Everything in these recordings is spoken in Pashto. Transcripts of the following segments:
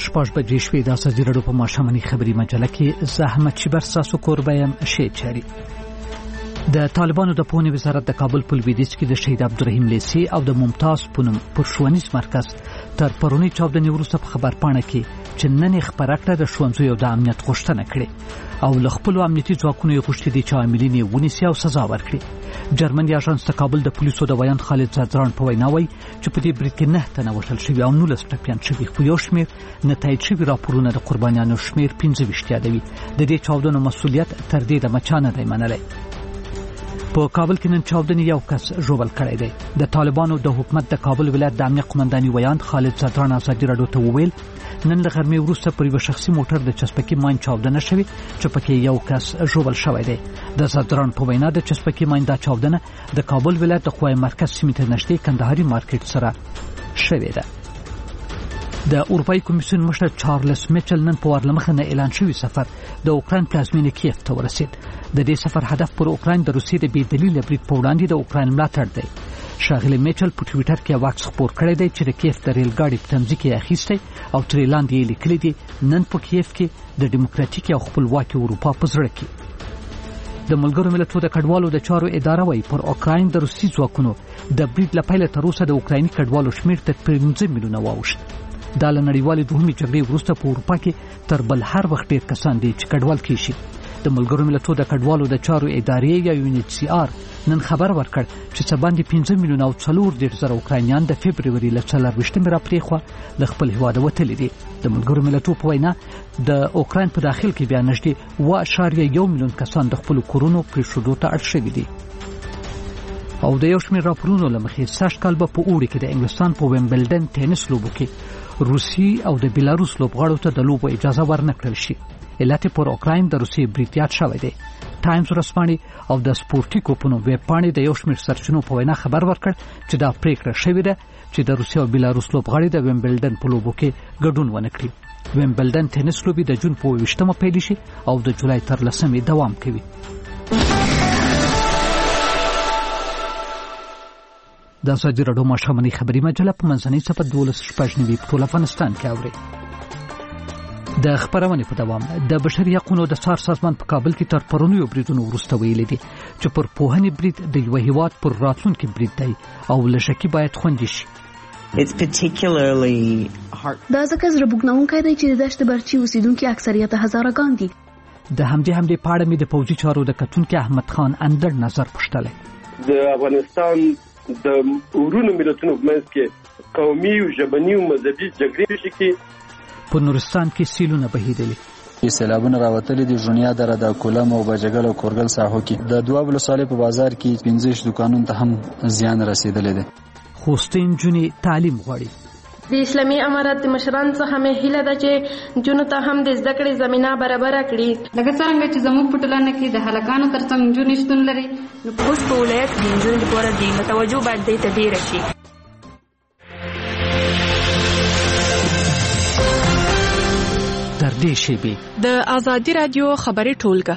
شپږ بجې شوې. د ازادي راډیو په ماښامنۍ خبري مجله کې زحمت شبر ساسو کوربایم شی چاري. د طالبانو د پوهنې وزارت د کابل په لویدیځ کې د شهید عبدالرحیم لیسي او د ممتاز پونم پرښوونیز مرکز تر پرونی چاودنې وروسته په خبرپاڼه کې چې نن خبره کړه د ښوونځیو د امنیت غوښتنه کړې او له خپلو امنیتي ځواکونو یې غوښتي دي چې عاملین یې ونیسي او سزا ورکړي. جرمني اژانس د کابل د پولیسو د ویان خالد زادران په وینا وایي چې په دې برید کې 9 تنه وژل شوي او 19 ټپیان شوي، خو یو شمېر نتایج شوي راپورونه د قربانیانو شمېر 25 یادوي. د دې چاودنو مسؤلیت تر دې د مچا نه دی منلی. په کابل کې نن چاودنې یو کس ژوبل کړی دی. د طالبانو د حکومت د کابل ولایت د امنیت قومنداني ویان خالد زادران ازادي راډیو ته وویل نن له غرمې وروسته پر یو شخصي موټر د چسپکي ماین چاودنه شوې چې پکې یو کس ژوبل شوی دی. د زادران په وینا د چسپکي ماین دا چاودنه د کابل ولایت د خوای مرکز سیمې ته نږدې کندهاري مارکیټ سره شوې ده. د اروپאי کمیسیون مشر چارلز میچل نن په ورلمخه نه اعلان شوی سفر د اوکراین پلازمینې کیف ته ورسید. د دې سفر هدف پر اوکراین د روسیې د بې دلیل برید په وړاندې د اوکراین ملاتړ دی. شاغلی میچل په ټوئیټر کې واکس خبر کړی دی چې د کیف د ریل ګاډي په تمځي کې اخیستی او ترې لاندې یې لیکلي دي نن په کیف کې د ډیموکراتیک او خپلواکي اروپا په زړه کې. د ملګرو ملتونو د کډوالو د چارو اداره وايي پر اوکراین د روسي ځواکونو د برید لپاره تر اوسه د اوکرایني کډوالو شمېر تر 15 میلیونه واوښت. دا له نړیوالې دوهمې جګړې وروسته په اروپا کې تر بل هر وخت ډېر کسان دي چې کډوال کیږي. د ملګرو ملتونو د کډوالو د چارو ادارې یا UNHCR نن خبر ورکړ چې څه باندې 15 میلیونه او 4.0 اوکراینیان د فبرवरी له 24 را پریخوا له خپل هیواد وتلي دي. د ملګرو ملتونو په وینا د اوکراین په داخل کې بیا نږدې 1.1 میلیون کسان د خپل کورونو پریښودو ته اړ شوي دي. او د یو شمېر راپورونو له مخې سږ کال به په اوړي کې د انګلستان په ویمبلډن ټینس لوبو کې روسي او د بیلاروس لوبغاړو ته د لوبو اجازه ورنکړل شي. علت پر اوکراین د روسي برید یاد شوی دی. ټایمز ورځپاڼې او د سپورټیکو په نوم ویب پاڼې د یو شمېر سرچینو په وینا خبر ورکړ چې دا پریکړه شوې ده چې د روسي او بیلاروس لوبغاړي د ویمبلډن په لوبو کې ګډون ونه کړي. ویمبلډن ټینس لوبې د جون په 20مه پیل شي او د جولای تر 10مې دوام کوي. د ازادي راډیو ماښامنۍ خبري مجله په منځنۍ صفحه 12 په ټول افغانستان کې اوري. د خبرونې په دوام د بشري حقوقو د څار سازمان په کابل کې تر پرونیو بریدونو وروسته ویلي دي چې پر پوهنې برید د یو هیواد پر راتلونکي برید دی او لږکي باید خوندي شي. دا ځکه زړه بوږنونکی دی چې د دشت برچي اوسیدونکي اکثریت هزارهګان دي. د همدې په اړه مې د پوځي چارو د کتونکي احمد خان اندر نظر پوښتلی. د افغانستان د ورونو ملتونو منځ کې قومي او ژبني او مذهبي جګړې شي. په نورستان کې سیلونه بهیدلي. سیلابونه راوتلي دي. ژونیا دره د کولم او بجګل او کورګل ساحو کې د دوه ولسوالۍ په بازار کې 15 دکانونو ته هم زیان رسیدلی دی. خوستین جونې تعلیم غواړي. د اسلامي امارت د مشرانو څخه مې هیله ده چې جنونو ته هم د زده کړې زمينه برابر کړي. لکه څنګه چې زموږ په ټولنه کې د هلکانو ترڅنګ جنونې شتون لري، نو خوست په ولایت کې جنونو لپاره د متوجه باید دې ته ډیر شي. تر دې شیبې د ازادي رادیو خبري ټولګه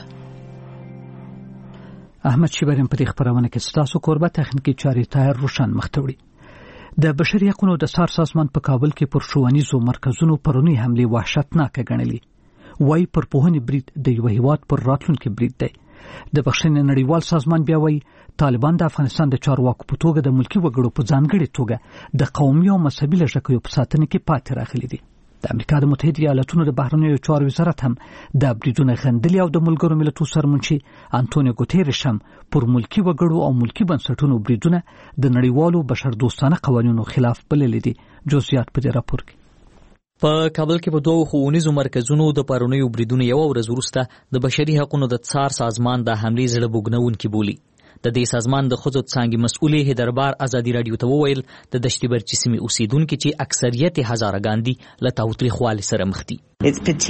احمد شیبرین په خبرونه کې ستاسو کوربه تخنیکی چاري طاهر روشن مختوړي. د بشري حقوقو د څار سازمان په کابل کې پر ښوونیزو مرکزونو پرونی حمله وحشتناک ګڼلې. وای پر پوهنې برید د یو هیواد پر راتلونکي برید دی. د بخښنې نړیوال سازمان بیا وای طالبان د افغانستان د چارواکو په توګه د ملکی وګړو په ځانګړي توګه د قومي او مذهبي لږکیو په ساتنه کې پاتې راغلي دي. د امریکا د متحده ایالاتونو د بهرنیو چارو وزارت هم د بریدونو غندلي او د ملګرو ملتونو سرمنشي انټونیو ګوتيريش هم پر ملکی وګړو او ملکی بنسټونو بریدونه د نړیوالو بشردوستانه قوانینو خلاف بللي دي. جزئیات په دې راپور کې. په کابل کې په دوه ښوونیزو مرکزونو د پرونیو بریدونو یو ورځ وروسته د بشري حقوقو د څار سازمان د حملې زړه بوږنونکي بولی. د دې سازمان د ښځو څانګې مسؤلې هدربار ازادي رادیو ته وویل د دشتي برچي سیمې اوسیدونکي چې اکثریت هزارهګان دي له تاوتریخوالي سره مخ دي. دا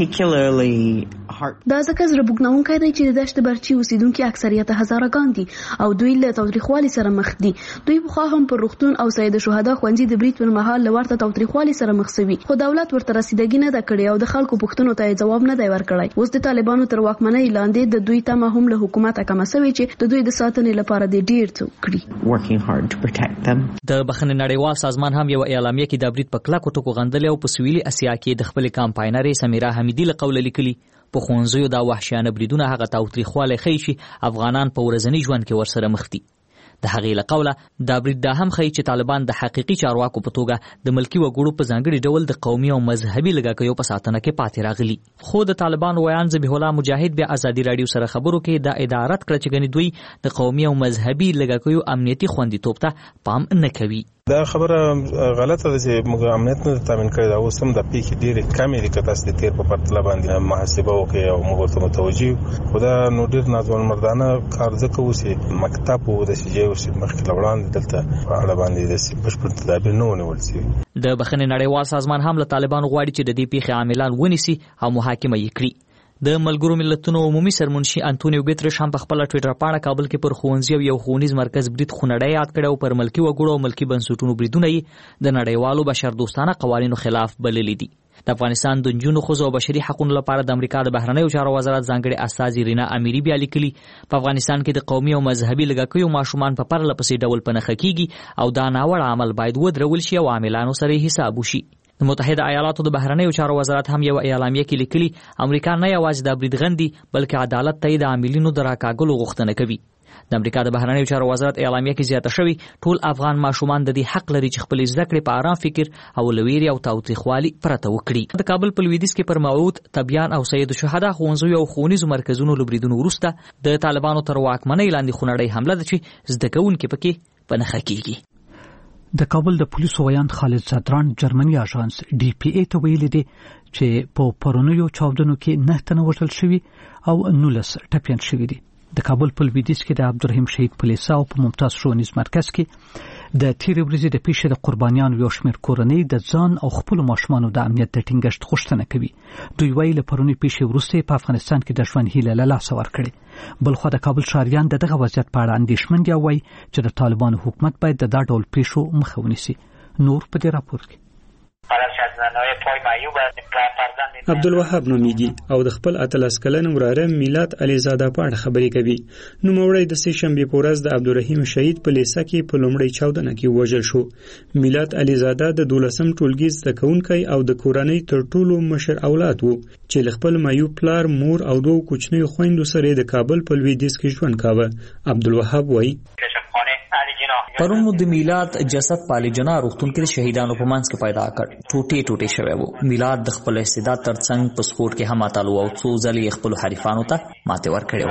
ځکه زړه بوږنونکی دی چې د دشت برچي اوسیدونکي اکثریت هزارهګان دي او دوی له تاوتریخوالي سره مخ دي. دوی پخوا هم پر روغتون او سید شهدا ښوونځي د برید پر مهال له ورته تاوتریخوالي سره مخ شوي، خو دولت ورته رسیدګي نه ده کړې او د خلکو پوښتنو ته جواب نه دی ورکړی. اوس د طالبانو تر واکمنۍ لاندې د دوی تمه هم له حکومت کمه شوې چې د دوی د ساتنې لپاره د ډیر څه کړی. د بخښنې نړیوال سازمان هم یو اعلامیه کې د برید په کلکو ټکو غندلې او په سویلي اسیا کې د خپل کمپاینرې سمیرا حمیدی له قوله لیکلي په خوندزیو دا وحشیانه بریدونه هغه تاوتریخوالی ښیي چې افغانان په ورځني ژوند کې ورسره مخ دي. د هغې له قوله دا برید دا هم ښیي چې طالبان د حقیقي چارواکو په توګه د ملکي وګړو په ځانګړي ډول د قومي او مذهبي لږکیو په ساتنه کې پاتې راغلي. خو د طالبان ویان ذبیح الله مجاهد بیا ازادي راډیو سره خبرو کې دا ادارت کړه چې ګنې دوی د قومي او مذهبي لږکیو امنیتي خوندیتوب ته پام نه کوي. دا خبره غلطه ده چې موږ امنیت نه تامین کړی دا اوس هم د پیښې ډېرې کمې دي که تاسو د تیر په پرتله باندې محاسبه وکړئ او موږ ورته متوجه یو. خو دا نو ډېر ناځوانمردانه کار ځکه و چې مکتب و داسې ځای و چې مخکې له وړاندې دلته په اړه باندې داسې بشپړ تدابیر نه ونیول شوي. د بخښنې نړیوال سازمان هم له طالبانو غواړي چې د دې پیښې عاملان ونیسي او محاکمه یې کړي. د ملګرو ملتونو عمومي سرمنشي انټونیو ګوتریش هم په خپل ټویټر پاڼه کابل کې پر ښوونځي او یو ښوونیز مرکز برید خونړی یاد کړی او پر ملکي وګړو او ملکي بنسټونو بریدونه یې د نړیوالو بشردوستانه قوانینو خلاف بللي دي. د افغانستان د نجونو ښځو او بشري حقوقو لپاره د امریکا د بهرنیو چارو وزارت ځانګړي استازي رینا امیری بیا لیکلي په افغانستان کې د قومي او مذهبي لږکیو ماشومان په پرله پسې ډول په نښه کیږي او دا ناوړه عمل باید ودرول شي او عاملانو سره حساب وشي. د متحده ایالاتو د بهرنیو چارو وزارت هم یو اعلامیه کې لیکلي امریکا نه یوازې د برید غندي بلکې عدالت ته د عاملینو د راکاږلو غوښتنه کوي. د امریکا د بهرنیو چارو وزارت اعلامیه کې زیاته شوی ټول افغان ماشومان د دې حق لري چې خپل زده کړې په آرام فکر او لویري او تاوتریخوالي پرته وکړي. د کابل په لویدیځ کې پر موعود تبیان او سید الشهدا ښوونځیو او ښوونیزو مرکزونو لبریدونو وروسته د طالبانو تر واکمنۍ لاندې خونړۍ حمله ده چې زده کوونکي پکې په نښه کیږي. د کابل د پولیسو ویاند خالد زدران جرمني اژانس ډي پی ای ته ویلي دي چې په پرونیو چاودنو کې 9 تنه وژل شوي او 19 ټپیان شوي دي. د کابل په لویدیځ کې د عبدالرحیم شهید په لیسا او په ممتاز ښوونیز مرکز کې د تیرې ورځې د پیښې د قربانیانو یو شمېر کورنۍ د ځان او خپلو ماشومانو د امنیت د ټینګښت غوښتنه کوي. دوی وایي له پرونۍ پیښې وروسته په افغانستان کې د ژوند هیله له لاسه ورکړې. بلخو د کابل ښاریان دغه وضعیت په اړه اندېښمن دي او وایي چې د طالبانو حکومت باید د دا ډول پیښو مخه ونیسي. نور په دې راپور کې عبدالوهاب نومیږي او د خپل 18 کلن وراره میلاد علیزاده په اړه خبرې کوي. نوموړی د سه شنبې په ورځ د عبدالرحیم شهید په لیسا کې په لومړۍ چاودنه کې وژل شو. میلاد علیزاده د 12م ټولګي زده کوونکی او د کورنۍ تر ټولو مشر اولاد وو چې له خپل مایو پلار مور او دوه کوچنیو خویندو سره د کابل په لویدیځ کې ژوند کاوه. عبدالوهاب وایي پرون د میلاد جسد پالی جنا روغتون کې شهیدانو په منځ کې پیدا کړ. ټوټې ټوټې شوی وو. میلاد د خپل استعداد ترڅنګ په سپورت کې هم اتلو او څو ځلې خپل حریفانو ته ماته ورکړې و.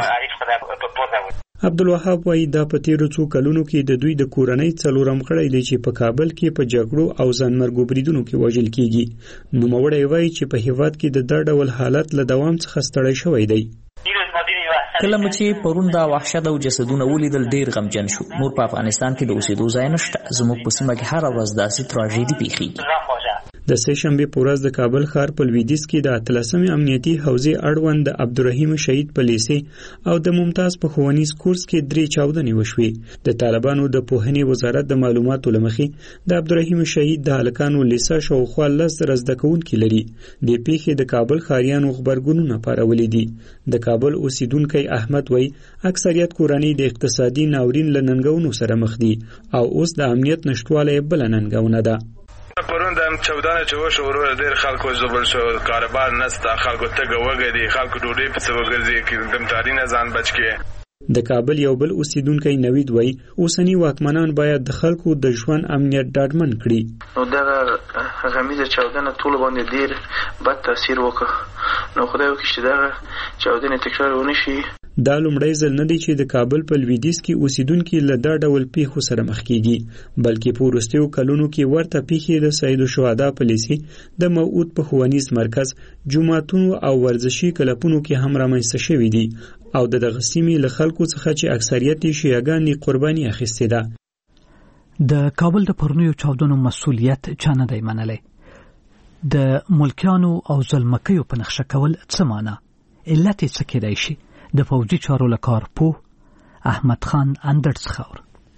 عبدالوهاب وایي دا په تیرو څو کلونو کې د دوی د کورنۍ څلورم غړی دی چې په کابل کې په جګړو او ځانمرګو بریدونو کې وژل کیږي. نوموړی وایي چې په هیواد کې د دا ډول حالت له دوام څخه ستړی شوی دی. کله چې پرون دا وحشت او جسدونه ولیدل ډیر غمجن شو. نور په افغانستان کې د اوسېدو ځای نشته. زموږ په سیمه کې هر ورځ داسې تراژیدي پیښیږي. د سه شنبې په ورځ د کابل ښار په لویدیځ کې د 13مې امنیتي حوزې اړوند د عبدالرحیم شهید په لیسې او د ممتاز په ښوونیز کورس کې 3 چاودنې وشوې. د طالبانو د پوهنې وزارت د معلوماتو له مخې د عبدالرحیم شهید د هلکانو لیسه شاوخوا 10 زده کوونکي لري. د پیښې د کابل ښاریانو خبرګونونه پارولي دي. د کابل اوسیدونکي احمد وای اکثریت کورنۍ د اقتصادي ناورین له ننګونو سره مخ دي او اوس د امنیت نشټوالی بل ننګونه ده. پرون د چودانه چې وشو ورور ډېر خلکو زبل شو. کاروبار نسته. خلکو تګه وږی دي. خلکو ډوډۍ پسې وګرځي کې دمتاري نه ځان بچ کړي. د کابل یو بل اوسیدونکی نوید وای اوسنی واکمنان باید د خلکو د ژوند امنیت ډاډمن کړي. نو دا غمیزه چاودنه ټول باندې ډیر بد تاثیر وکړ. نو خدای وکړي چې دا چاودنه تکرار ونه شي. دا لومړی ځل نه دی چې د کابل په لویدیځ کې اوسیدونکي له دا ډول پیښو سره مخ کیږي بلکې په وروستیو کلونو کې ورته پیښې د سید الشهدا په لیسې د موعود په ښوونیز مرکز جوماتونو او ورزشي کلبونو کې هم رامنځته شوي دي او دغه سیمې له خلکو څخه چې اکثریت یې شیعهګان قرباني اخیستې ده. د کابل د پرونیو چاودنو مسؤلیت چا نه دی منلی. د ملکیانو او ظلمکیو په نقشه کول څه معنا؟ علت یې څه کیدای شي؟ د فوجي چارو له کارپوه احمد خان اندرز خاور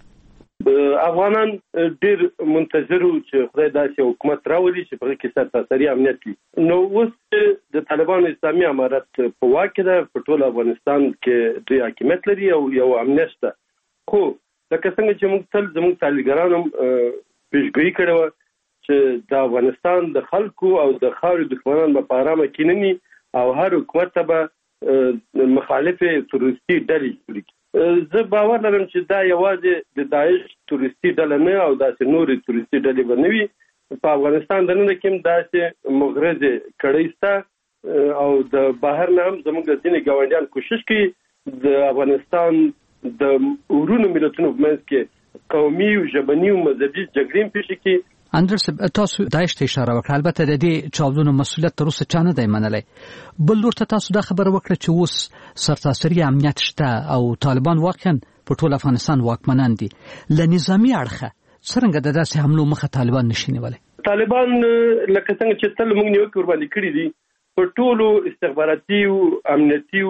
افغانان ډیر منتظر وو چې خدای داسې حکومت راولي چې په کې سرتاسري امنیت وي. نو اوس د طالبانو اسلامي امارت په واک کې ده. په ټول افغانستان کې دوی حاکمیت لري او یو امنیت شته. خو لکه څنګه چې موږ تل زموږ طالبانو پیشګویي کړې وه چې د افغانستان د خلکو او د خاورې دښمنان به په ارامه کینني او هر حکومت ته به مخالفې تروریستي ډلې جوړې کړي. زه باور لرم چې دا یوازې د داعش تروریستي ډله نه او داسې نورې تروریستي ډلې به نه وي. په افغانستان دننه کې هم داسې مغرضې کړۍ شته او د بهر نه هم زموږ ځینې ګاونډیان کوشش کوي د افغانستان د ورونو ملتونو په منځ کې قومي او ژبني او مذهبي جګړې پیښې کړي. اندرس تاسو داعش ته اشاره وکړه، البته د دې چاودنو مسؤلیت تر اوسه چا نه دی منلی. بل لور ته تاسو دا خبره وکړه چې اوس سرتاسري امنیت شته او طالبان واقعا په ټول افغانستان واکمنان دي. له نظامي اړخه څرنګه د داسې حملو مخه طالبان نشي نیولی؟ طالبان لکه څنګه چې تل موږ نیوکې ورباندې کړي دي، په ټولو استخباراتي او امنیتي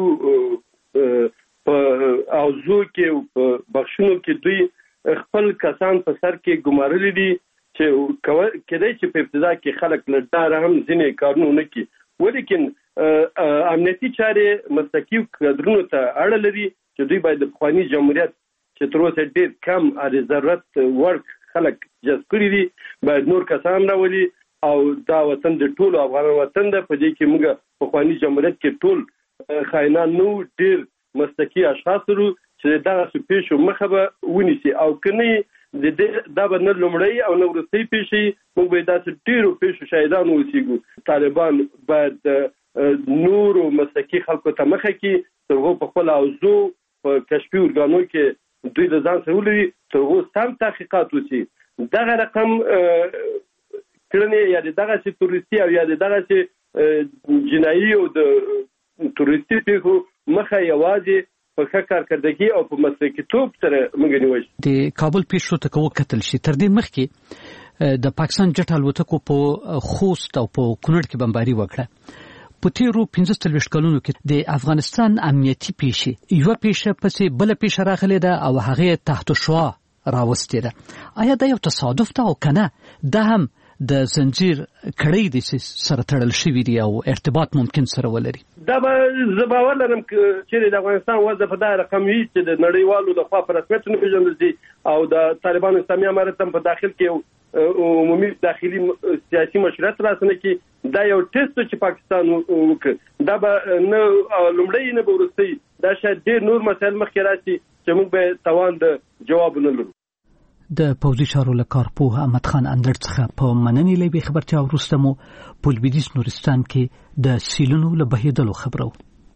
اوضاع کې په بخښونو کې دوی خپل کسان په سر کې ګمارلي دي چې کېدای چې په ابتدا کې خلک له ډاره هم ځینې کارونه ونه کړي، ولیکن امنیتي چارې مسلکي کادرونو ته اړه لري چې دوی باید د پخواني جمهوریت چې تر اوسه ډېر کم د ضرورت وړ خلک جذب کړي دي باید نور کسان راولي او دا وطن د ټولو افغانانو وطن ده. په دې کې موږ پخواني جمهوریت کې ټول خاینان نو ډېر مسلکي اشخاص لرو چې دغسې پیښو مخه به ونیسي او که نه دا به نه لومړی او نه وروستۍ پیښې، موږ به داسې ډېرو پیښو شاهدان اوسېږو. طالبان باید نورو مسلکي خلکو ته مخه کړي، تر هغو په خپل اوضاع په کشفي ارګانو کې دوی له ځان سره ولري، تر هغو سم تحقیقات وشي. دغه رقم کړنې یا د دغسې تروریستي او یا د دغسې جنایي او د تروریستي پیښو مخه یوازې په ښه کارکردګي او په مسلکیتوب سره موږ نیول. د کابل پیښو ته وکتل شي، تر دې مخکې د پاکستان جټ الوتکو په خوست او په کونړ کې بمباري وکړه. په تیرو 45 کلونو کې د افغانستان امنیتي پیښې یو پیښه پسې بل پیښه راغلې ده او هغه تحت شعا راوستې ده. آیا دا یو تصادف ده او کنه دا هم د زنجیر کړۍ د سره تړل شوی دی او ارتباط ممکن سره ولري؟ دا به زه باور لرم چې د افغانستان وضع په دا رقم وي چې د نړیوالو لخوا په رسمیت نه پیژندل شي او د طالبان اسلامي امارت هم په داخل کې عمومي داخلي سیاسي مشروعیت راسنه کې دا یو ټیسټ چې پاکستان وکړ، دا به نه لومړی نه به وروستۍ، دا شاید ډېر نور مسایل مخکې راشي چې موږ به توان د جواب نه لرو. د پوځي چارو له کارپوه احمد خان اندړ څخه په مننې لوي خبرتیا وروسته مو په لویدیځ نورستان کې د سیلونو له بهیدلو خبرو.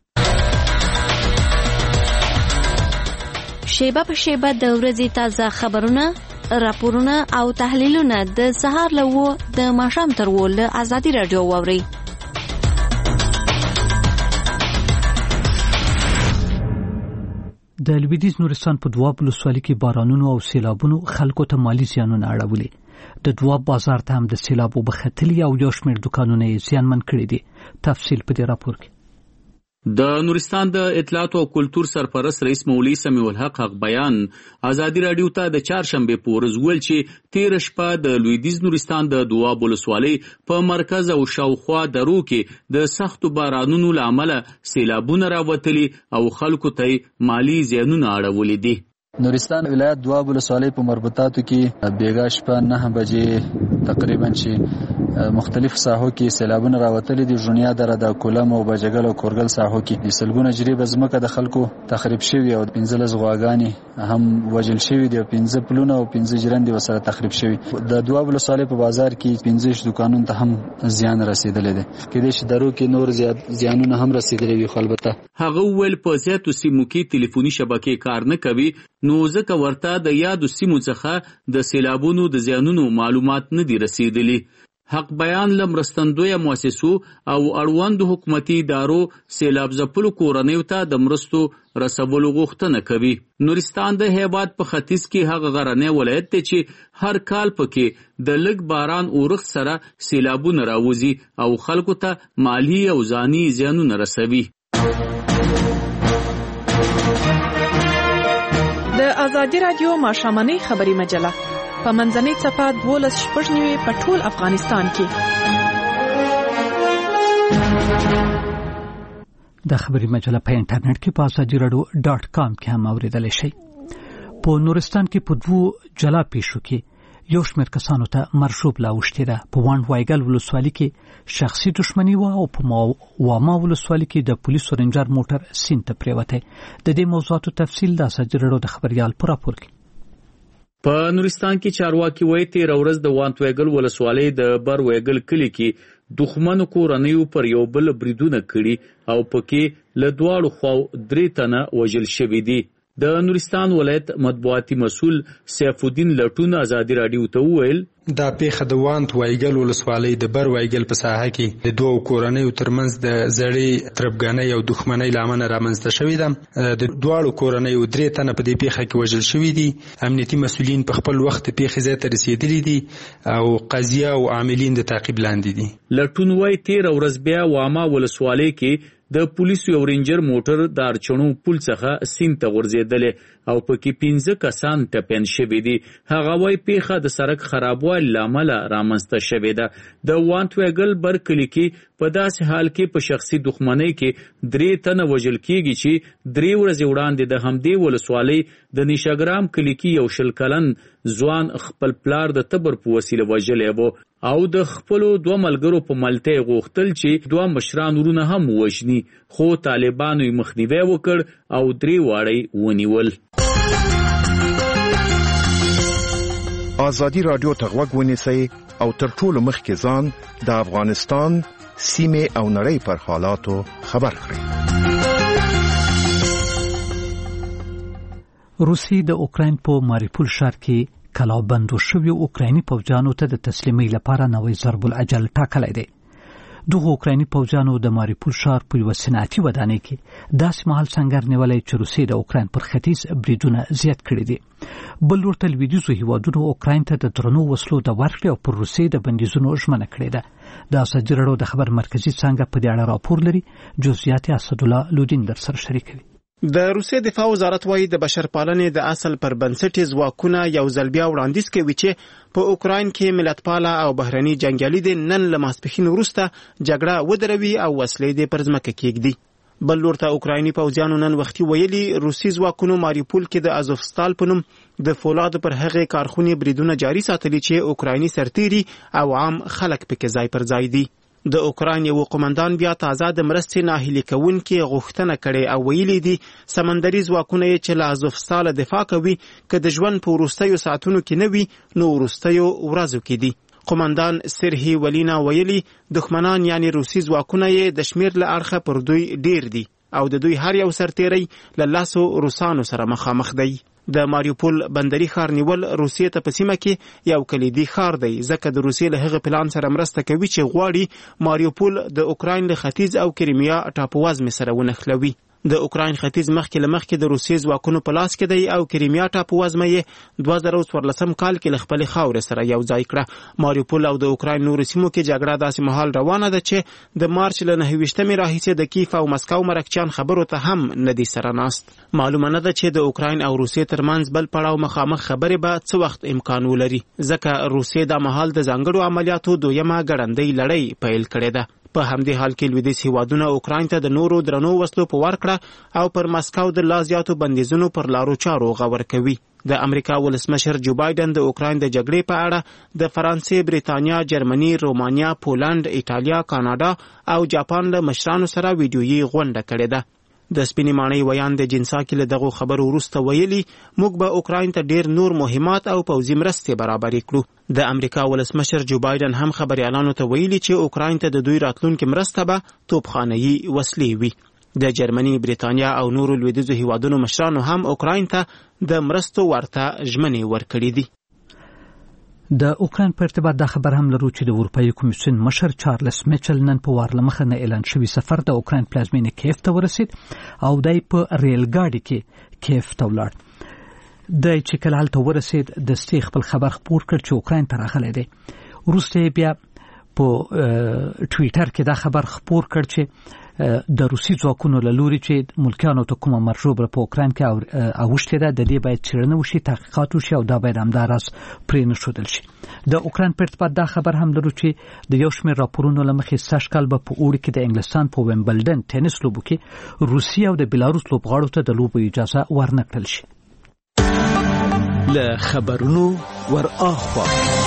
شیبه په شیبه د ورځې تازه خبرونه، راپورونه او تحلیلونه د سهار له و د ماښام تر و له ازادي رادیو واورئ. د لویدیځ نورستان په دواب ولسوالۍ کې بارانونو او سیلابونو خلکو ته مالی زیانونه اړولي. د دواب بازار ته هم د سیلابو بختلی او یو شمېر دکانونه یې زیانمن کړي دي. تفصیل په دې راپور کې. د نورستان د اطلاعات او کلتور سرپرست رئیس مولوي سمیع الحق حق بیان ازادي رادیو ته د چهارشنبه په ورځ ویل چې تیر شپه د لویدیځ نورستان د دواب ولسوالۍ په مرکز او شاوخوا درو کې د سختو بارانونو له امله سیلابونه راوتلي او خلکو ته مالی زیانونه اړولي دي. نورستان ولایت دواب ولسوالۍ په مربوطاتو کې بیګا شپه 9 بجې تقریبا چې مختلف ساحو کې سیلابونه راوتلي دي. ژونیا دره د کولم او بجګل او کورګل ساحو کې د سلګونه جریب ځمکه د خلکو تخریب شوی او 15 غواګانې هم وژل شوی دي او 15 پلونه او 15 جرندې وسره تخریب شوی. د دواب ولسوالۍ په بازار کې 15 دکانونو ته هم زیان رسیدلی دی. کېدای شي درو کې نور زیات زیانونه هم رسیدلی وي. البته هغه ویل په زیاتو سیمو کې ټلیفوني شبکې کار نه کوي، نو ځکه ورته د یادو سیمو څخه د سیلابونو د زیانونو معلومات نه دي رسیدلي. حق بیان لمرستندوی مؤسسو او اړوند حکومتي ادارو سیلاب ځپلو کورنیو ته د مرستو رسولو غوښتنه کوي. نورستان د هیواد په ختیځ کې هغه غرنی ولایت دی چې هر کال پکې د لږ باران اورښت سره سیلابونه راوځي او خلکو ته مالی او ځاني زیانونه رسوي. د ازادي رادیو ماښامنۍ خبري مجله په منځنۍ څپه 12:09 په ټول افغانستان کې. د خبري مجله په انټرنیټ کې په azadiaradio.com کې هم اوریدلای شئ. په نورستان کې په 2 جلا پیښو کې یو شمېر کسانو ته مرشوب لا اوښتې ده. په وانډ وایګل ولسوالۍ کې شخصي دښمني وه او په واما ولسوالۍ کې د پولیسو رینجر موټر سیند ته پرېوتی. د دې موضوعاتو تفصیل د اساجي رډو د خبریال په راپور کې. په نورستان کې چارواکي وایي 13 ورځ د وانډ وایګل ولسوالۍ د بر وایګل کلي کې دښمنو کورنیو پر یو بل بریدونه کړي او پکې له دواړو خواو 3 تنه وژل شوي دي. د نورستان ولایت مطبوعاتي مسؤل سیف الدین لټون ازادي رادیو ته وویل دا پیښه د وانت وایګل ولسوالۍ د بر وایګل په ساحه کې د دوه کورنیو ترمنځ د زړې تربګنۍ او دښمنۍ لامل رامنځته شوې ده. د دواړو کورنیو 3 تنه په دې پیښه کې وژل شوي دي. امنیتي مسؤلین په خپل وخت پیښې ځای ته رسیدلي دي او قضیه او عاملین د تعقیب لاندې دي. لټون وایي 13 ورځ بیا واما ولسوالۍ کې د پولیسو یو رینجر موټر د ارچڼو پل څخه سیند ته غورځېدلی او پکې 15 کسان ټپیان شوي دي. هغه وایي پیښه د سړک خرابوالي له امله رامنځته شوې ده. د وانټ وایګل بر کلي کې په داسې حال کې په شخصي دښمنۍ کې 3 تنه وژل کېږي چې 3 ورځې وړاندې د همدې ولسوالۍ د نیشاګرام کلي کې یو 20 کلن ځوان خپل پلار د تبر په وسیله وژلی و او د خپلو 2 ملګرو په ملتۍ غوښتل چې 2 مشران ورونه هم وژني، خو طالبانو یې مخنیوی وکړ او 3 واړه ونیول. ازادي رادیو ته غوږ ونیسئ او تر ټولو مخکې ځان د افغانستان سیمې او نړۍ پر حالاتو خبر کړئ. روسیې د اوکراین په ماریپول ښار کې کلاوبندو شویو اوکرایني پوځیانو ته د تسلیمۍ لپاره نوی ضرب العجل ټاکلی دی. دغه اوکرایني پوځیانو د ماریپول ښار په یوه صنعتي ودانۍ کې داسې مهال سنګر نیولی چې روسیې د اوکراین پر ختیځ بریدونه زیات کړي دي. بل لور ته لویدیځو هیوادونو اوکراین ته د درنو وسلو د ورکړې او پر روسیې د بندیزونو ژمنه کړې ده. د اساجي رډو د خبر مرکزي څانګه په دې اړه راپور لري. جزئیات اسدالله لودین در سره شریکوي. د روسیې دفاع وزارت وايي د بشرپالنې د اصل پر بنسټ ځواکونه یو ځل بیا وړاندیز کوي چې په اوکراین کې ملتپاله او بهرني جنگیالي د نن له ماسپښین وروسته جګړه ودروي او وسلې د پر ځمکه کېږدي. بل لور ته اوکرایني پوځیانو نن وختي ویلي روسي ځواکونو ماریپول کې د ازوفستال په نوم د فولاد پر هغې کارخونې بریدونه جاري ساتلي چې اوکرایني سرتیري او عام خلک پکې ځای پر ځای دي. د اوکراین یو قومندان بیا تازه د مرستې ناهیلي کوونکې غوښتنه کړې او ویلي دي سمندري ځواکونه یې چې له ازوفستاله دفاع کوي که د ژوند په وروستیو ساعتونو کې نه وي نو وروستیو ورځو کې دي. قومندان سرهی ولینا ویلي دښمنان یعنی روسي ځواکونه یې د شمیر له اړخه پر دوی ډیر دي او د دوی هر یو سرتیری له لاسو روسانو سره مخامخ دی. د ماریوپول بندري ښار نیول روسیې ته په سیمه کې یو کلیدي ښار دی ځکه د روسیې له هغه پلان سره مرسته کوي چې غواړي ماریوپول د اوکراین له ختیځ او کریمیا ټاپووزمې سره ونښلوي. د اوکراین ختیځ مخکې له مخکې د روسیې ځواکونو په لاس کې دی او کریمیا ټاپووزمه یې 2014 کال کې له خپلې خاورې سره یو ځای کړه. ماریوپول او د اوکراین نورو سیمو کې جګړه داسې مهال روانه ده چې د مارچ له 29 راهیسې د کیف او مسکو مرکچیان خبرو ته هم نه دي سره ناست. معلومه نه ده چې د اوکراین او روسیې ترمنځ بل پړاو مخامخ خبرې به څه وخت امکان ولري ځکه روسیې دا مهال د ځانګړو عملیاتو دویمه ګړندۍ لړۍ پیل کړې ده. په همدې حال کې لویدیځ هیوادونه اوکراین ته د نورو درنو وسلو په ورکړه او پر مسکو د لا زیاتو بندیزونو پر لارو چارو غور کوي. د امریکا ولسمشر جو بایدن د اوکراین د جګړې په اړه د فرانسې، بریتانیا، جرمني، رومانیا، پولند، ایټالیا، کاناډا او جاپان له مشرانو سره ویډیويي غونډه کړې ده. د سپینې ماڼۍ ویان د جنساکي له دغو خبرو وروسته ویلي موږ به اوکراین ته ډیر نور مهمات او پوځي مرستې برابرې کړو. د امریکا ولسمشر جو بایدن هم خبريالانو ته ویلي چې اوکراین ته د دوی راتلونکي مرسته به توپخانه‌يي وسلې وي. د جرمني، بریتانیا او نورو لویدیځو هیوادونو مشرانو هم اوکراین ته د مرستو ورته ژمنې ورکړې دي. د اوکراین په ارتباط دا خبر هم لرو چې د اروپایي کمیسیون مشر چارلز میچل نن په وار له مخه نه اعلان شوی سفر د اوکراین پلازمینې کیف ته ورسید او دای په ریل گاډي کې کیف ته ولاړ. د چې کله هلته ورسید د ستی خپل خبر خپور کړ چې اوکراین ته راغلی دی. وروسته بیا په ټویټر کې دا خبر خپور کړ چې د روسي ځواکونو له لوري چې ملکیانو ته کومه مرشوبه په اوکراین کې اوښتې ده د دې باید څېړنه وشي، تحقیقات وشي او دا باید همداراز پرې نښودل شي. د اوکراین په ارتباط دا خبر هم لرو چې د یو شمېر راپورونو له مخې سږ کال به په اوړي کې د انګلستان په ویمبلډن ټینس لوبو کې روسیې او د بیلاروس لوبغاړو ته د لوبو اجازه ورنکړل شي. له خبرونو ور اخوا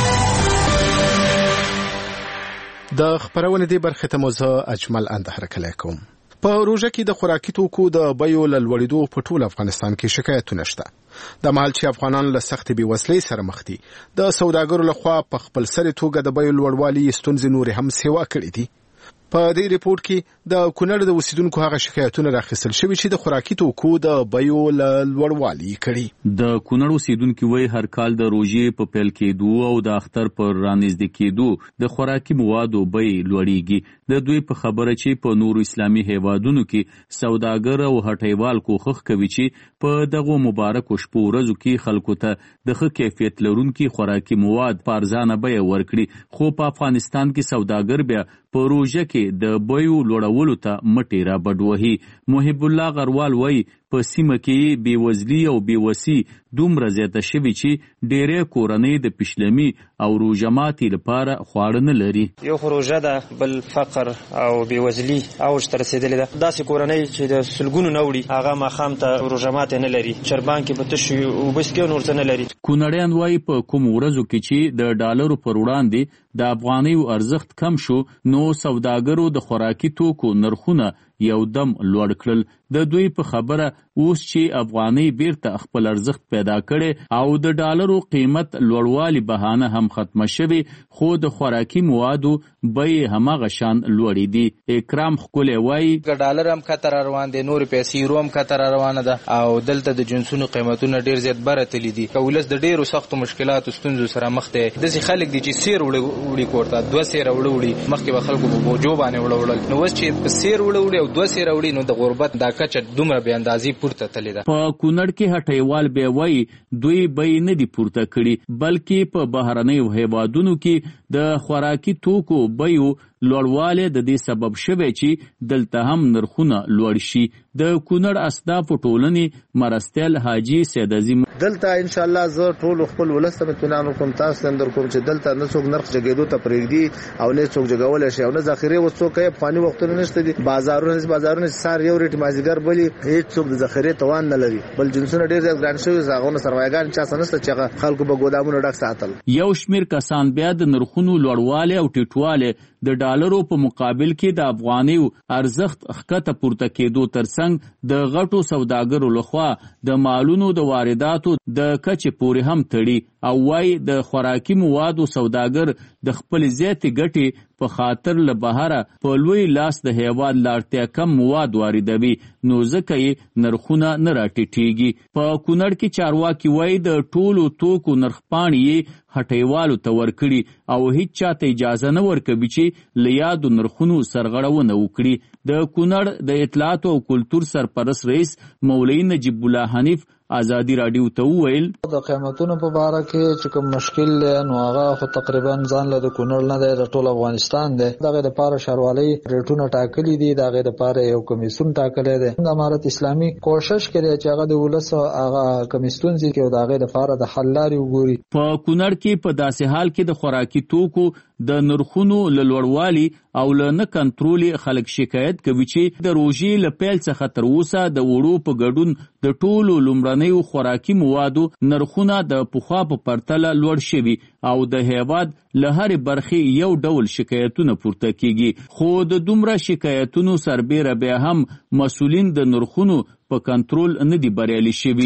د خبرونه دی برخه ته موضوع اجمل اندهره کلیکم. په روژه کې د خوراکي توکو د بیو لوړېدو په ټول افغانستان کې شکایتونه شته. د مهال چې افغانان له سخت بېوزلۍ سره مخ دي، د سوداګرو لخوا په خپل سري توګه د بیو لوړوالي ستونزې نورې هم سیوا کړې دي. په دې ریپورت کې د کونړ د اوسیدونکو هغه شکایتونه راخیستل شوي چې د خوراکي توکو د بیو لوړوالي کړي. د کونړ اوسیدونکو وایي هر کال د روژې په پیل کېدو او د اختر پر رانږدې کېدو د خوراکي موادو بیې لوړېږي. د دوی په خبره چې په نورو اسلامي هیوادونو کې سوداګر او هټیوال کوښښ کوي چې په دغه مبارکو شپو ورځو کې خلکو ته د ښه کیفیت لرونکي خوراکي مواد په ارزانه بیه ورکړي، خو په افغانستان کې سوداګر بیا په روژه کې د بیو لوړولو ته مټې را بډوهي. محب الله غروال وایي په سیمه کې بېوزلي او بېوسي دومره زیاته شوې چې ډېری کورنۍ د پیشلمي او روژه ماتي لپاره خواړه نه لري. یو خو روژه ده، بل فقر او بېوزلي اوج ته رسېدلې ده. داسې کورنۍ چې د سلګونو نه وړي هغه ماښام ته روژه ماتې نه لري، چربان کې په تشو اوبه څښي نور څه نه لري. کونړیان وایي په کومو ورځو کې چې د ډالرو پر وړاندې د افغانیو ارزښت کم شو، نو سوداګرو د خوراکي توکو نرخونه یو دم لوړ کړل. د دوی په خبره اوس چې افغانۍ بیرته خپل ارزښت پیدا کړي او د ډالرو قیمت لوړوالي بهانه هم ختمه شوي، خو د خوراکي موادو بیې هماغه شان لوړې دي. اکرام ښکلی وایي ډالر هم کتر روان دي، نور پیسې یورو هم کتر روانه ده او دلته د جنسونو قیمتونه ډیر زیات بره تللي دي. ولس د ډیرو سختو مشکلاتو ستونزو سره مخ دی. داسې خلک دي چې سیر وړي کورته، دوه سیره وړي، مخکې به خلکو په بوجو باندې وړل، نو اوس چې په سیر وړي او دوه سیره وړي نو د غربت دا کچه دومره بې اندازې پورته تللې ده. په کونړ کې هټیوال بیا وایي دوی بیې نه دي پورته کړي، بلکې په بهرنیو هیوادونو کې د خوراکي توکو بیو لوړوالی د دې سبب شوی چې دلته هم نرخونه لوړ شي. د کونړ اسنافو ټولنې مرستیال حاجي سید عظیم دلته ان شاء الله زه ټول خپل ولس ته اطمینان کوم، تاسو هم در کوم چې دلته نه څوک نرخ جګېدو ته پرېږدي او نه څوک جګول شي او نه ذخیره وڅوک یې افغاني وختونه نشته دي. بازارونه سار یو ریټ مازیګر بلی هیڅ څوک د ذخیره توان نه لري، بل جنسونه ډیر زیات ګران شوي، زاغونه سرمایه‌ګان چا سنسته چې خلکو په ګودامونو ډک ساتل. یو شمیر کسان بیا د نرخونو لوړوالی او ټیټوالی د ډالرو په مقابل کې د افغانیو ارزښت ښکته پورته کېدو ترڅنګ د غټو سوداګرو لخوا د مالونو د وارداتو د کچې پورې هم تړي او وایي د خوراکي موادو سوداګر د خپل زیاتې ګټې په خاطر له بهره په لوی لاس د هیواد له اړتیا کم مواد واردوي، نو ځکه یې نرخونه نه راټیټېږي. په کونړ کې چارواکي وایي د ټولو توکو نرخ پاڼې یې هټیوالو ته ورکړي او هیڅ چاته اجازه نه ورکوي چې له یادو نرخونو سرغړونه وکړي. د کونړ د اطلاعاتو او کلتور سرپرست رئیس مولوي نجیب الله حنیف ازادي راډیو ته وویل د قیمتونو په اړه کې چې کوم مشکل نو هغه خو تقریبا ځان له د کونړ نه د ټول افغانستان دی. دغه د پاره شاروالۍ ریټونه ټاکلي دي، دغه د پاره یو کمیسیون ټاکلی دی. د امارت اسلامي کوشش کوي چې هغه د ولس هغه کمیسیون چې او دغه د پاره د حل لارې وګوري. په کونړ کې په داسې حال کې د خوراکي توکو د نرخونو له لوړوالي او له نه کنټرولي خلک شکایت کوي چې د روژې له پیل څخه تر اوسه د وړو په ګډون د ټولو لومړنیو خوراکي موادو نرخونه د پخوا په پرتله لوړ شوي او د هیواد له هرې برخې یو ډول شکایتونه پورته کیږي، خو د دومره شکایتونو سربیره بیا هم مسؤلین د نرخونو په کنټرول نه دي بریالي شوي.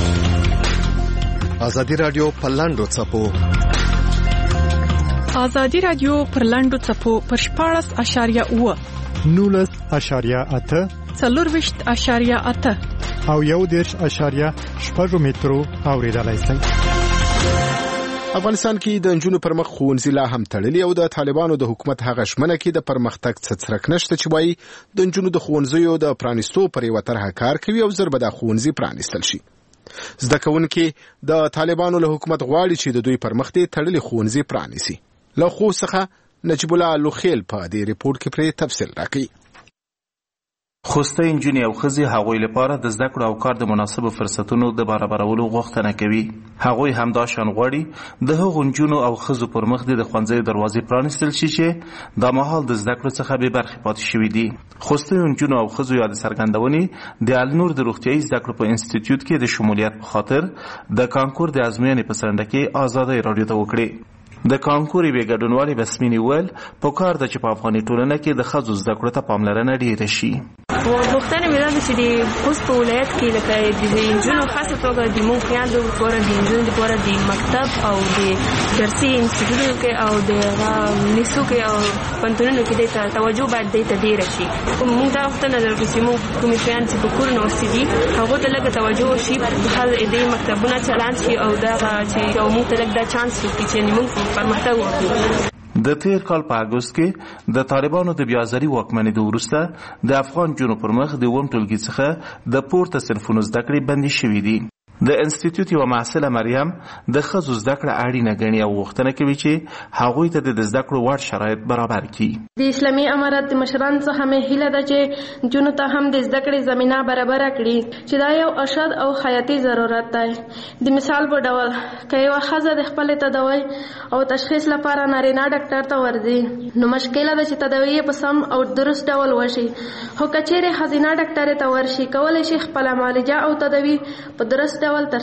ازادي راډیو په لاندو څپو ازادي راډیو پر لاندو څپو پر 14.8 19.8 24.8 او 1.6 مترو اوریدلای شئ. افغانستان کې د نجونو پر مخ ښوونځي لا هم تړلي او د طالبانو د حکومت هغه شمنه کې د پرمختګ څرک نشته چې وایي د نجونو د ښوونځیو د پرانیستو پر یوه طرحه کار کوي او ژر به دا ښوونځي پرانیستل شي. زده کوونکي د طالبانو له حکومت غواړي چې د دوی پر مخ دې تړلي ښوونځي پرانیسي. له خو څخه نجیب الله لوخیل په دې ریپورت کې پرې تفصیل راکړي. خوسته نجونې او ښځې هغوی لپاره د زده کړو او کار د مناسبو فرصتونو د برابرولو غوښتنه کوي. هغوی همدا شان غواړي د هغو نجونو او ښځو پر مخ د ښوونځیو دروازې پرانیستل شي چې دا مهال د زده کړو څخه بې برخې پاتې شوي دي. خوسته نجونو او ښځو یاد څرګندونې د النور د روغتیايي زده کړو په انسټیټیوټ کې د شمولیت په خاطر د کانکور د ازموینې په سرنده کې آزادۍ راډیو ته وکړې. د کانکور یوې ګډونوالې بسمینې وویل په کار ده چې په افغاني ټولنه کې د ښځو زده کړو ته پاملرنه ډېره شي. غوښتنه مې دا ده چې د خوست په ولایت کې لکه د نجونو خاصه توګه د موږ خویندو لپاره د نجونو لپاره د مکتب او د درسي انسټیټیوټونو کې او د لیسو کې او پوهنتونونو کې د توجه باید دې ته ډېره شي. موږ دا غوښتنه لرو چې موږ کومې خویندې چې په کورونو اوسېدي هغو ته لږه توجه وشي، بهر دې مکتبونه چالان شي او دغه چې موږ ته لږ دا چانس وکړي چې موږ پرمختګ وکړو. د تیر کال په اګوست کې د طالبانو د بیازري واکمنېدو وروسته د افغان جنو پر مخ د اووم ټولګي څخه د پورته صنفونو زده کړې بندي شوې دي. د انسټیټیوټ یوه محصله مریم د ښځو زده کړه اړینه ګڼي او غوښتنه کوي چې هغوی ته د زده کړو وړ شرایط برابر کړي. د اسلامي امارت د مشرانو څخه مې هیله ده چې نجونو ته هم د زده کړې زمینه برابره کړي چې دا یو ارشد او حیاتي ضرورت دی. د مثال په ډول که یوه ښځه د خپلې تداوی او تشخیص لپاره نارینه ډاکټر ته ورځي نو مشکله ده چې تداوی یې په سم او درست ډول وشي، خو که چیرې ښځینه ډاکټرې ته ورشي کولی شي خپله معالجه او تداوی په درست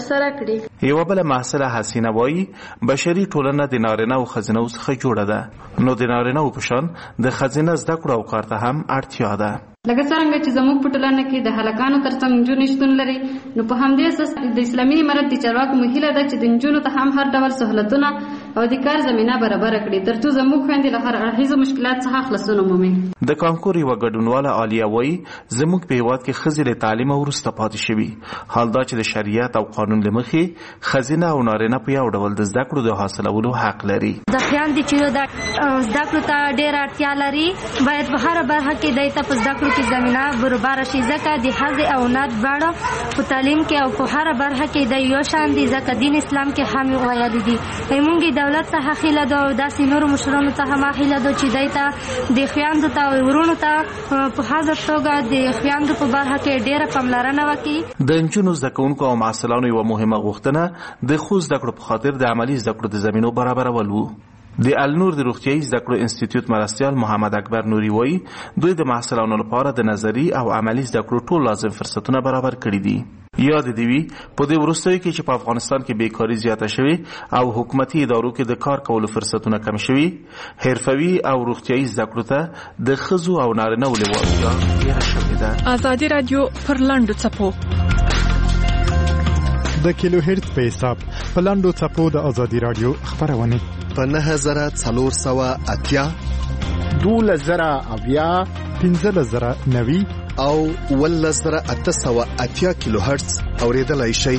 یوه بله محصله حسینه وایي بشري ټولنه د نارینه او ښځینه څخه جوړه ده، نو د نارینه په شان د ښځینه زده کړو او کار ته هم اړتیا ده. لکه څرنګه چې زموږ په ټولنه کې د هلکانو ترڅنګ نجونې شتون لري، نو په همدې اساس د اسلامي امارت د چارواکو هیله ده چې د نجونو ته هم هر ډول سهولتونه او د کار زمینه برابره کړي ترڅو زموږ خویندې له هر اړخیزو مشکلات څخه خلاصون ومومي. د کانکور یوه ګډونواله عالیه وایي زموږ په هېواد کې ښځې له تعلیمه وروسته پاتې شوي، حال دا چې د شریعت او قانون له مخې ښځینه او نارینه په یو ډول د زده کړو د حاصلولو حق لري. د خویندې چې د زده کړو ته ډېره اړتیا لري باید په هره برخه کې دی ته په زده کړو کې زمینه برابر شي، ځکه د ښځې او نر دواړه په تعلیم کې او په هره برخه کې د یو شان دي، ځکه دین اسلام کې هم ویلي دي. موږ دولت څخه هیله ده او داسې نورو مشرانو څخه ما هیله ده چې دی ته د خویندو ته او ورونو ته په حاضر توګه د خویندو په برخه کې ډېره پاملرنه وکړي. د نجونو زده کوونکو او محصلانو یوه مهمه غوښتنه د ښو زده کړو په خاطر د عملي زده کړو د زمینو برابرول و. د النور د روغتیايي زده کړو انسټیټیوټ مرستیال محمد اکبر نوري وایي دوی د محصلانو لپاره د نظري او عملي زده کړو ټول لازم فرصتونه برابر کړي دي. یاد دی وی په دې وروستیو کې چې په افغانستان کې بیکاری زیاته شوې او حکومتي ادارو کې د کار کولو فرصتونه کم شوي، حرفوي او روغتیايي زده کړو ته د ښځو او نارینه‌و لېوالتیا ډېره شوې ده. ازادي رادیو پر لاندو څپو د کیلو هرتز په حساب په لاندو څپو د ازادي رادیو خبرونه په 9480 12080 15090 او 11880 کیلو هرتز اوریدلای شي.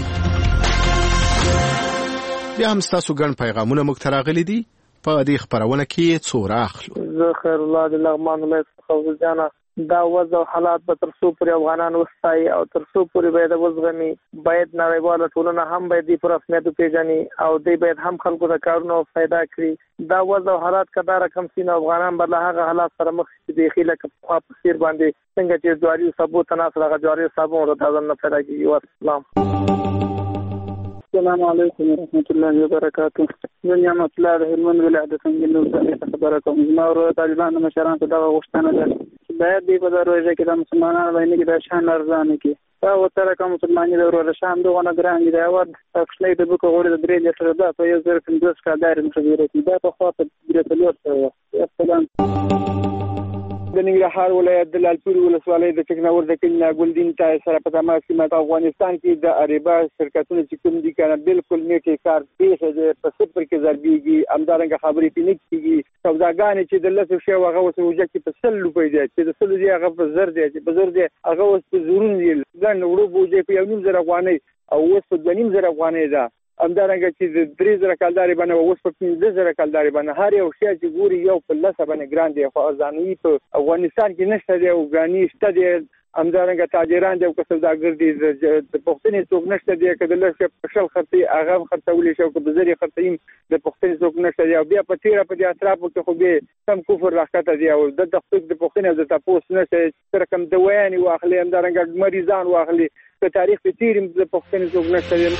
بیا هم تاسو ګڼ پیغامونه موږ ته راغلي دي په دې خبرونه کې څو راخلو. زه خیر الله د لغمان ولایت خوځجانه دا وضع او حالات به تر څو پورې افغانان وستایي او تر څو پورې باید وزغمي، باید نړیواله ټولنه هم باید دې پر رسمیت وپېژني او دې باید هم خلکو ته کارونه پیدا کړي. دا وضع او حالات که دا رقم سي نو افغانان به له هغه حالات سره مخ شي بیخي لکه پخوا په څېر باندې څنګه چې جواري صابو ته ناست هغه جواري صابو ورته نه پیدا کېږي. والسلام. السلام علیکم ورحمۃ اللہ وبرکاتہ. زه نعمت الله د هلمند ولایت د څنګل ولایت خبره کوم. زما ورو طالبانو مشرانو ته دغه غوښتنه ده چې باید دې په دروازه کې د مسلمانانو باندې کې د شان ارزانه کې تا وتره کوم مسلمانۍ د ورو شان دغه نه ګران دي. دا ور خپلې د بوکو غوړي د 3 لیټر ده په 1050 کا دایره مخبرتي دا په خاطر د تلور سره. السلام. د ننګرهار ولایت د لالپور ولسوالۍ د ټکناور د کلینا ګلدین تای سره په تماس کې په افغانستان کې د اریبا شرکتونو چې کوم دي کنه بالکل نیټه کار پیښه ده په صفر کې ضربېږي، همدارنګه خبرې پې نه کېږي. سوداګانې چې د لسو شی هغه اوس وجه کې په 100 روپۍ دی چې د 100 دی هغه په زر دی چې په زر دی هغه اوس په زرون دی ګڼ وړو بوجه په 1.5 افغانۍ او اوس په 2.5 افغانۍ ده. همدارنګه چې د 3000 کلداري باندې اوس په 15000 کلداري باندې هر یو شی چې ګوري یو په لسه باندې ګران دی، خو ارزاني په افغانستان کې نشته دی او ګراني شته دی. همدارنګه تاجران دي او سوداګر دي د پښتني څوک نشته دی کله چې پښل خرتي هغه خرڅولې شو که بزري خرتیم د پښتني څوک نشته دی او بیا په تیره په دې اطرافو کې خو به کم کفر راکته دی او د پښتني د تاسو نشته تر کوم د ویاني واخلې همدارنګه مریضان واخلي په تاریخ په تیرم د پښتني څوک نشته دی.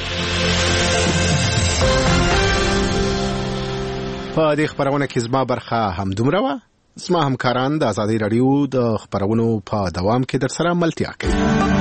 په دې خبرونه کې زما برخه هم دومره وه. زما همکاران د ازادي رادیو د خبرونو په دوام کې در سره ملتیا کوي.